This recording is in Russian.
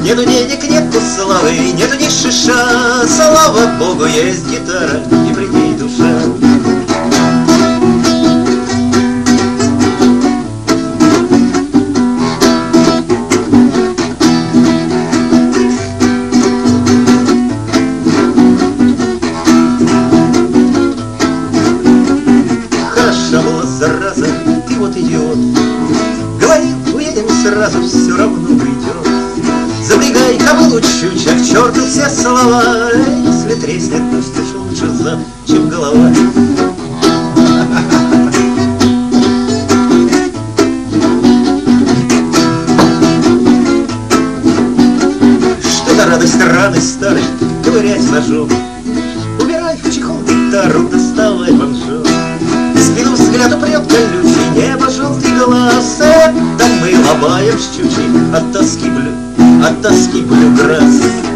Нету денег, нету славы, нету ни шиша. Слава Богу, есть гитара и при ней душа. Хороша была зараза, ты вот идиот. Говорил, уедем сразу, все равно придет. Запрягай кобылу чуча, к черту все слова. Если треснет, пустишь лучше зад, чем голова. Что-то радость старой, ковырять ножом. Убирай в чехол гитару, доставай банджо. Спину взгляд упрет колючий, небо желтый глаз. Это мы ломаем щучий от тоски блюграсс.